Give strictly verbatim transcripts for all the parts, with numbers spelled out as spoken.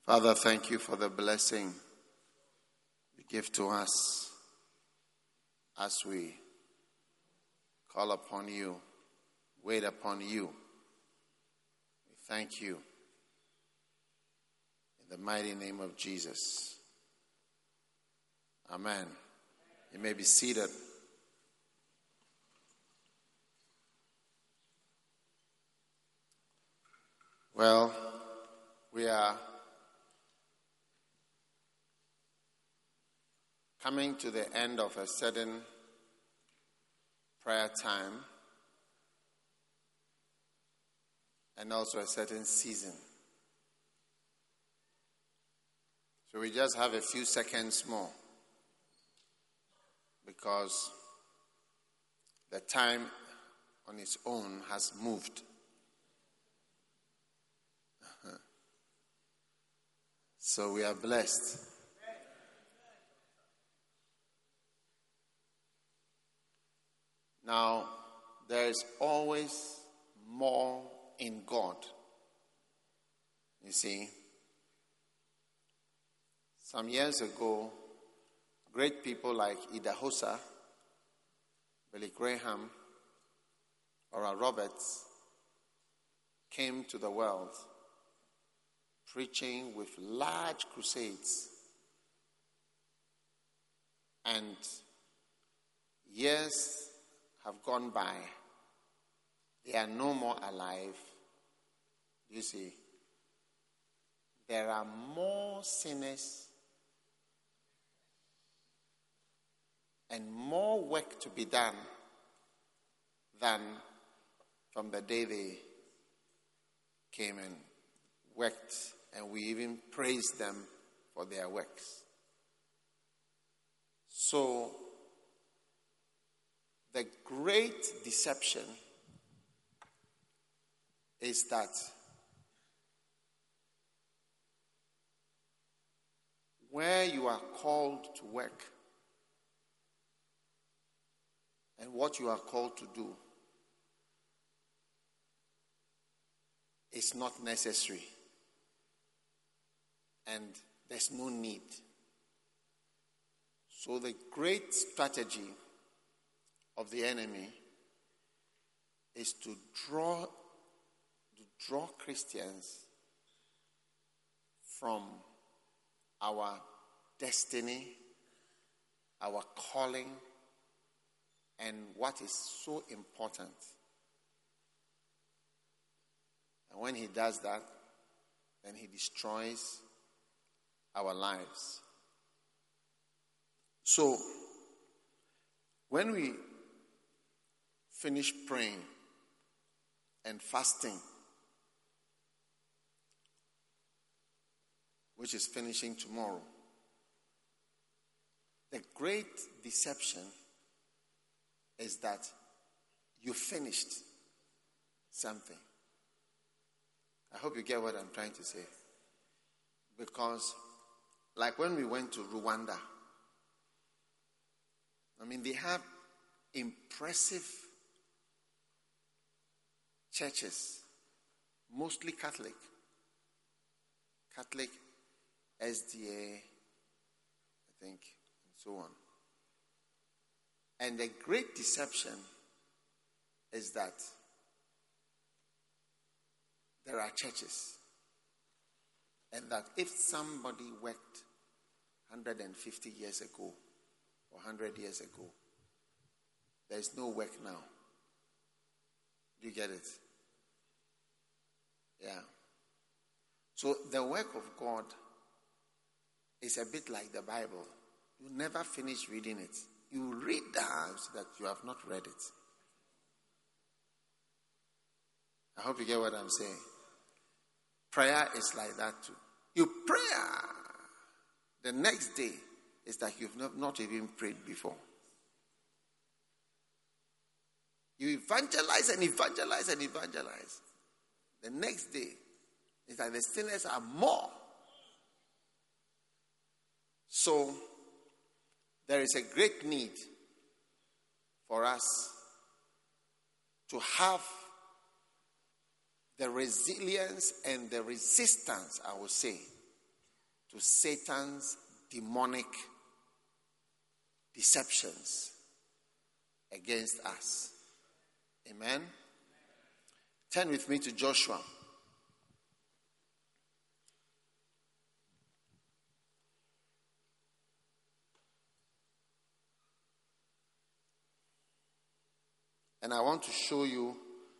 Father, thank you for the blessing you give to us as we call upon you, wait upon you. We thank you in the mighty name of Jesus. Amen. You may be seated. Well, we are coming to the end of a certain prayer time and also a certain season. So we just have a few seconds more because the time on its own has moved. So we are blessed. Now, there is always more in God. You see, some years ago, great people like Idahosa, Billy Graham, Oral Roberts came to the world preaching with large crusades. And years have gone by. They are no more alive. You see, there are more sinners and more work to be done than from the day they came and worked, and we even praised them for their works. So, the great deception is that where you are called to work and what you are called to do is not necessary, and there's no need. So the great strategy of the enemy is to draw to draw Christians from our destiny, our calling, and what is so important. And when he does that, then he destroys our lives. So, when we finish praying and fasting, which is finishing tomorrow, the great deception is that you finished something. I hope you get what I'm trying to say. Because, like when we went to Rwanda, I mean, they have impressive churches, mostly Catholic, Catholic, S D A, I think, and so on. And the great deception is that there are churches, and that if somebody worked one hundred fifty years ago or one hundred years ago, there is no work now. Do you get it? Yeah. So the work of God is a bit like the Bible. You never finish reading it. You read that that you have not read it. I hope you get what I'm saying. Prayer is like that too. You pray, the next day is like you've not, not even prayed before. You evangelize and evangelize and evangelize. The next day, it's like the sinners are more. So, there is a great need for us to have the resilience and the resistance, I would say, to Satan's demonic deceptions against us. Amen? Turn with me to Joshua. And I want to show you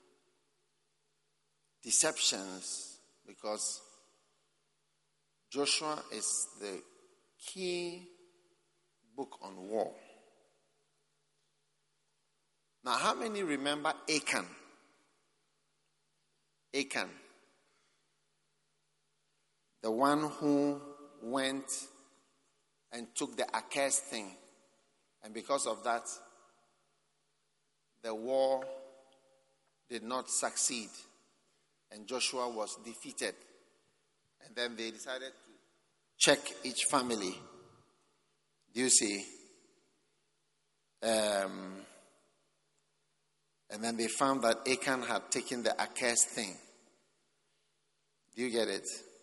deceptions because Joshua is the key book on war. Now, how many remember Achan? Achan. The one who went and took the accursed thing. And because of that, the war did not succeed. And Joshua was defeated. And then they decided to check each family. Do you see? Um, and then they found that Achan had taken the accursed thing. Do you get it?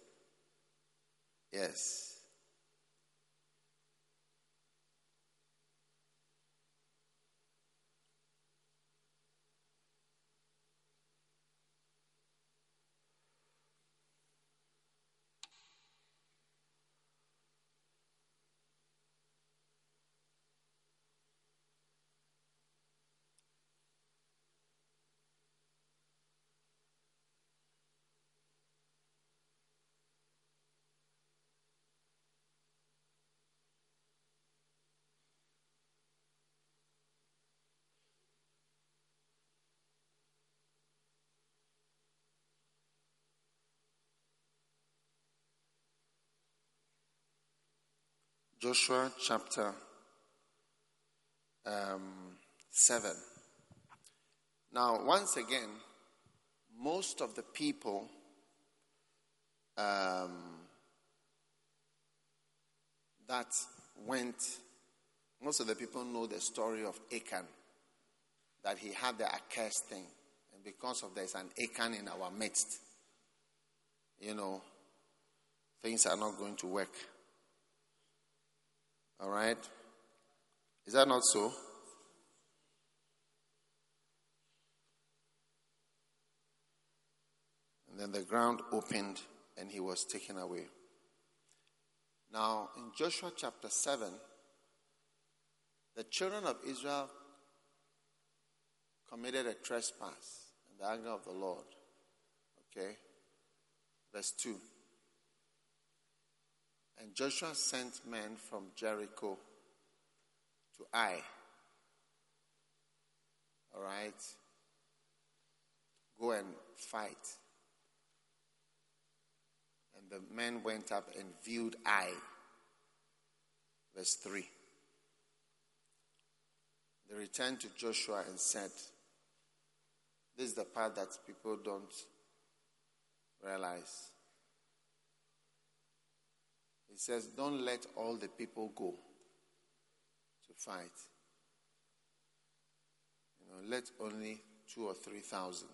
Yes. Joshua chapter um, seven. Now, once again, most of the people um, that went, most of the people know the story of Achan, that he had the accursed thing. And because of there's an Achan in our midst, you know, things are not going to work. All right? Is that not so? And then the ground opened and he was taken away. Now, in Joshua chapter seven, the children of Israel committed a trespass in the anger of the Lord. Okay? Verse two. And Joshua sent men from Jericho to Ai. All right? Go and fight. And the men went up and viewed Ai. Verse three. They returned to Joshua and said, this is the part that people don't realize. He says, don't let all the people go to fight. You know, let only two or three thousand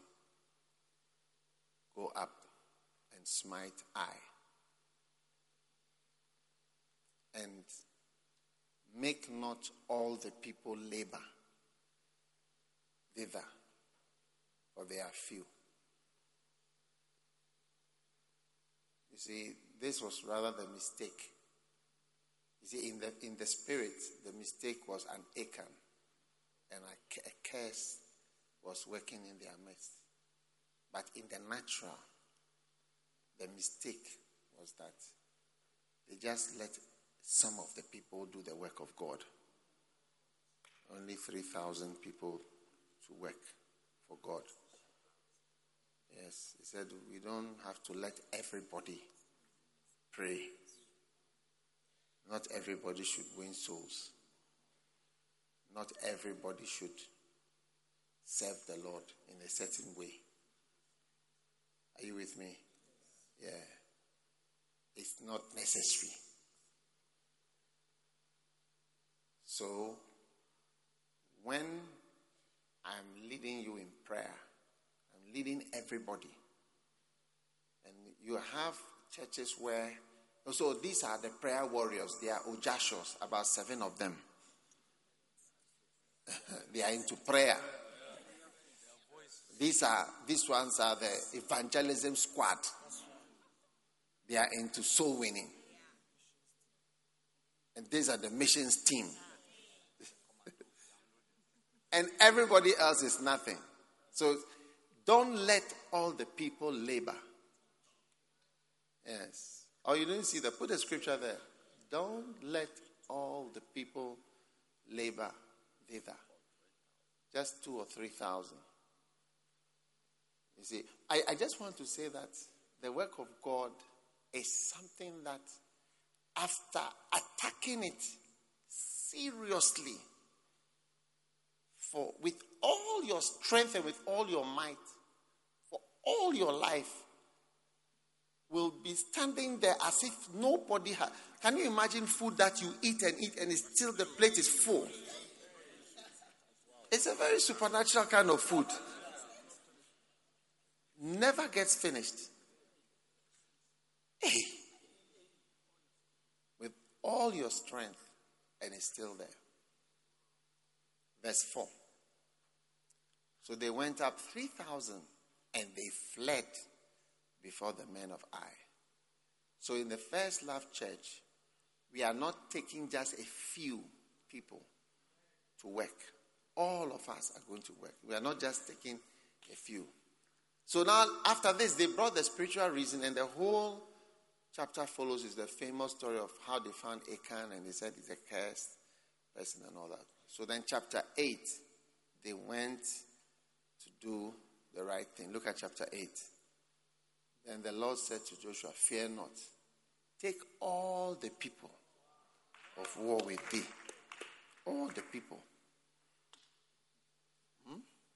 go up and smite Ai. And make not all the people labor thither, for they are few. You see, this was rather the mistake. You see, in the in the spirit, the mistake was an Achan, and a, a curse was working in their midst. But in the natural, the mistake was that they just let some of the people do the work of God. Only three thousand people to work for God. Yes, he said we don't have to let everybody pray. Not everybody should win souls. Not everybody should serve the Lord in a certain way. Are you with me? Yeah. It's not necessary. So, when I'm leading you in prayer, I'm leading everybody. And you have churches where So these are the prayer warriors. They are Ojashos, about seven of them. They are into prayer. These are these ones are the evangelism squad. They are into soul winning. And these are the missions team. And everybody else is nothing. So don't let all the people labor. Yes. Oh, you didn't see that? Put the scripture there. Don't let all the people labor thither. Just two or three thousand. You see, I, I just want to say that the work of God is something that after attacking it seriously, for with all your strength and with all your might, for all your life, will be standing there as if nobody has. Can you imagine food that you eat and eat and it's still the plate is full? It's a very supernatural kind of food. Never gets finished. Hey. With all your strength and it's still there. Verse four. So they went up three thousand and they fled before the men of Ai. So in the First Love Church, we are not taking just a few people to work. All of us are going to work. We are not just taking a few. So now, after this, they brought the spiritual reason, and the whole chapter follows is the famous story of how they found Achan, and they said it's a cursed person and all that. So then chapter eight, they went to do the right thing. Look at chapter eight. Then the Lord said to Joshua, fear not. Take all the people of war with thee. All the people. Hmm?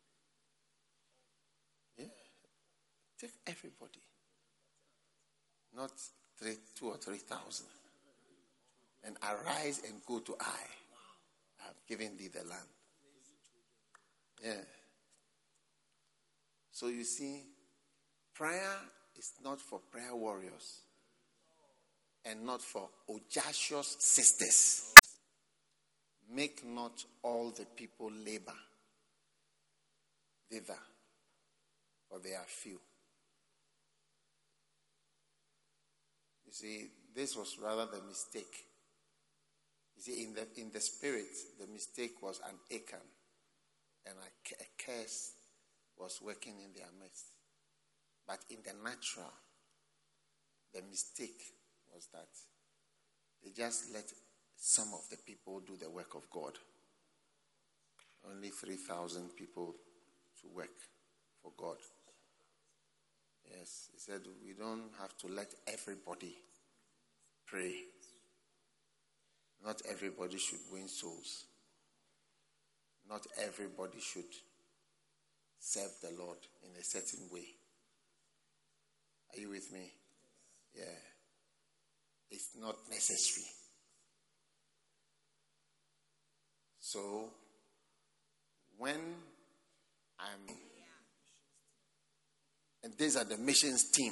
Yeah. Take everybody. Not three, two or three thousand. And arise and go to Ai. I have given thee the land. Yeah. So you see, prayer is not for prayer warriors and not for Ojashos sisters. Make not all the people labor thither, for they are few. You see, this was rather the mistake. You see, in the in the spirit, the mistake was an Achan, and a, a curse was working in their midst. But in the natural, the mistake was that they just let some of the people do the work of God. Only three thousand people to work for God. Yes, he said we don't have to let everybody pray. Not everybody should win souls. Not everybody should serve the Lord in a certain way. Are you with me? Yeah. It's not necessary. So, when I'm... And these are the missions team.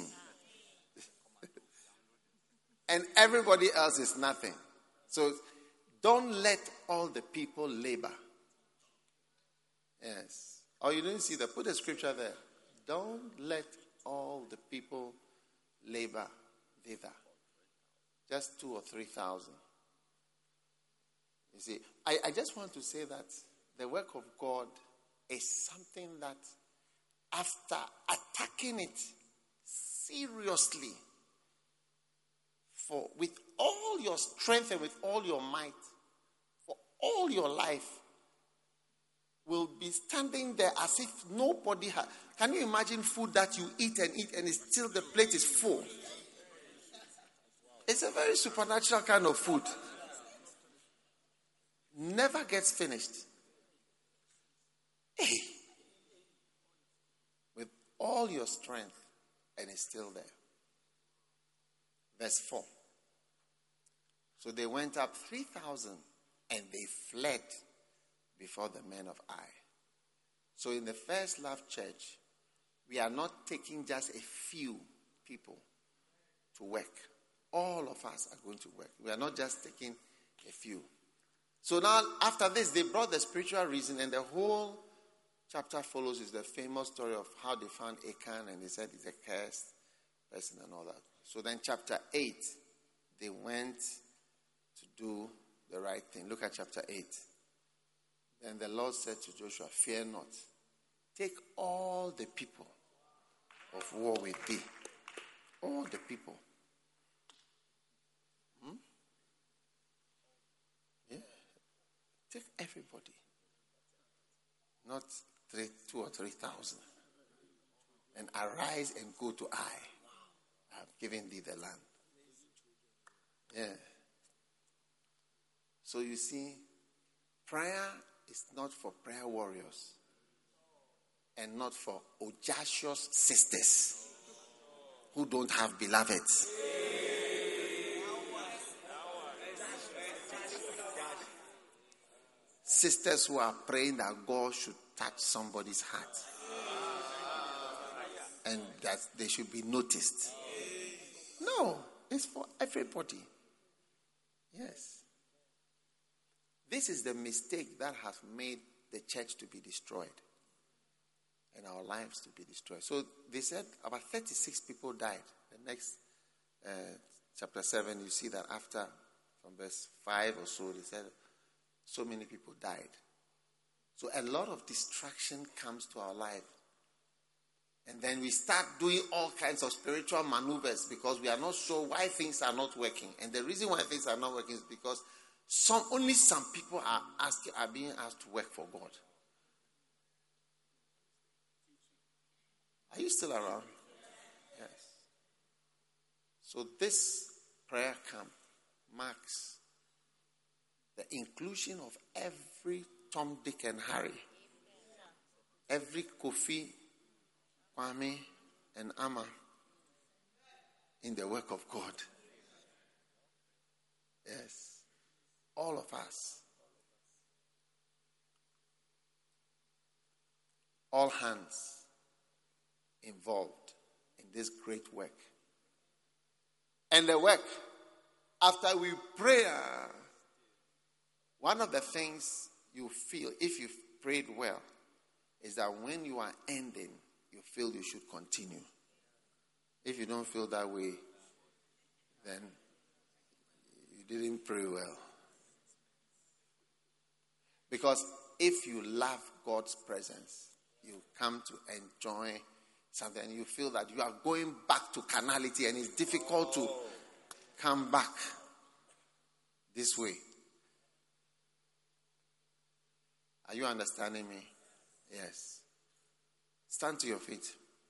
And everybody else is nothing. So, don't let all the people labor. Yes. Oh, you didn't see that? Put the scripture there. Don't let all the people labor thither. Just two or three thousand. You see, I, I just want to say that the work of God is something that after attacking it seriously, for with all your strength and with all your might, for all your life, will be standing there as if nobody has. Can you imagine food that you eat and eat and it's still the plate is full? It's a very supernatural kind of food. Never gets finished. Hey. With all your strength and it's still there. Verse four. So they went up three thousand and they fled before the men of Ai. So in the First Love Church, we are not taking just a few people to work. All of us are going to work. We are not just taking a few. So now, after this, they brought the spiritual reason, and the whole chapter follows is the famous story of how they found Achan, and they said he's a cursed person and all that. So then chapter eight, they went to do the right thing. Look at chapter eight. Then the Lord said to Joshua, fear not. Take all the people of war with thee. All the people. Hmm? Yeah. Take everybody. Not three, two or three thousand. And arise and go to Ai. I have given thee the land. Yeah. So you see, prayer is not for prayer warriors and not for audacious sisters who don't have beloveds. Sisters who are praying that God should touch somebody's heart and that they should be noticed. No, it's for everybody. Yes. This is the mistake that has made the church to be destroyed and our lives to be destroyed. So they said about thirty-six people died. The next uh, chapter seven, you see that after, from verse five or so, they said so many people died. So a lot of distraction comes to our life. And then we start doing all kinds of spiritual maneuvers because we are not sure why things are not working. And the reason why things are not working is because some only some people are asked, are being asked to work for God. Are you still around? Yes. So this prayer camp marks the inclusion of every Tom, Dick, and Harry, every Kofi, Kwame, and Amma in the work of God. Yes. All of us. All hands involved in this great work. And the work, after we pray, one of the things you feel, if you've prayed well, is that when you are ending, you feel you should continue. If you don't feel that way, then you didn't pray well. Because if you love God's presence, you come to enjoy something and you feel that you are going back to carnality and it's difficult to come back this way. Are you understanding me? Yes. Stand to your feet.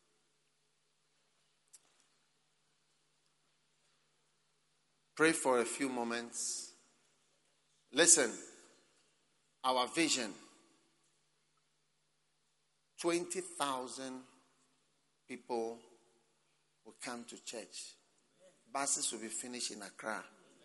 Pray for a few moments. Listen. Our vision. twenty thousand people will come to church. Buses will be finished in Accra.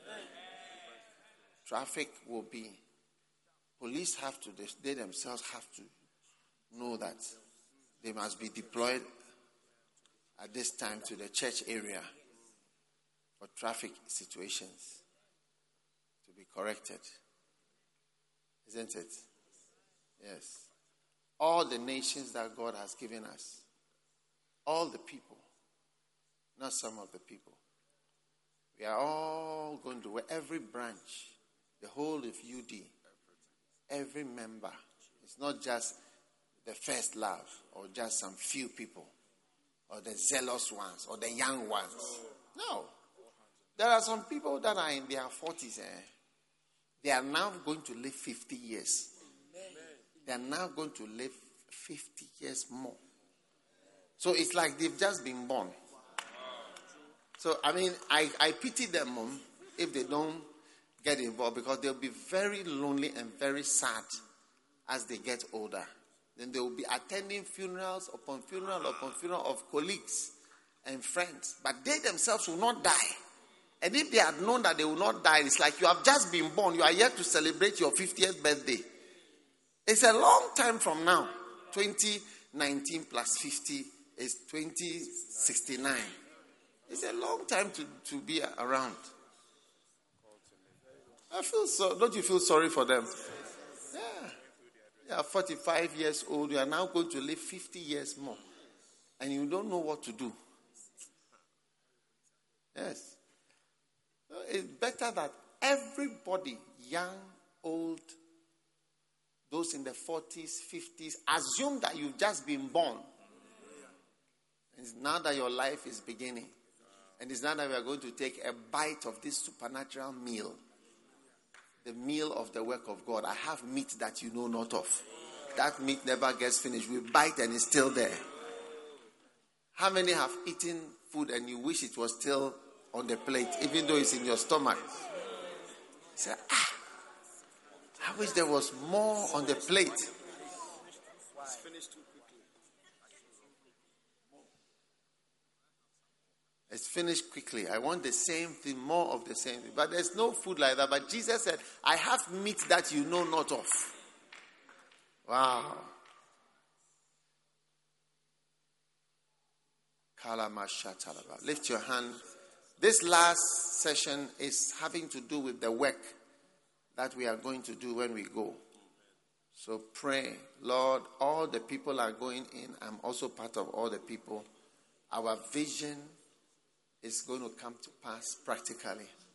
Traffic will be. Police have to, they themselves have to know that they must be deployed at this time to the church area for traffic situations to be corrected. Isn't it? Yes. All the nations that God has given us, all the people, not some of the people. We are all going to, every branch, the whole of U D, every member. It's not just the first love or just some few people or the zealous ones or the young ones. No. There are some people that are in their forties. Eh? They are now going to live fifty years. They are now going to live fifty years more. So it's like they've just been born. So, I mean, I, I pity them um, if they don't get involved because they'll be very lonely and very sad as they get older. Then they will be attending funerals upon funeral upon funeral of colleagues and friends. But they themselves will not die. And if they had known that they will not die, it's like you have just been born. You are yet to celebrate your fiftieth birthday. It's a long time from now. twenty nineteen plus fifty is twenty sixty-nine. It's a long time to, to be around. I feel so. Don't you feel sorry for them? Yeah. You are forty-five years old. You are now going to live fifty years more. And you don't know what to do. Yes. It's better that everybody, young, old, those in the forties, fifties, assume that you've just been born. And it's now that your life is beginning. And it's now that we are going to take a bite of this supernatural meal. The meal of the work of God. I have meat that you know not of. That meat never gets finished. We bite and it's still there. How many have eaten food and you wish it was still on the plate, even though it's in your stomach? You say, ah, I wish there was more on the plate. It's finished too quickly. It's finished quickly. I want the same thing, more of the same thing. But there's no food like that. But Jesus said, I have meat that you know not of. Wow. Lift your hand. This last session is having to do with the work that we are going to do when we go. So pray, Lord, all the people are going in. I'm also part of all the people. Our vision is going to come to pass practically.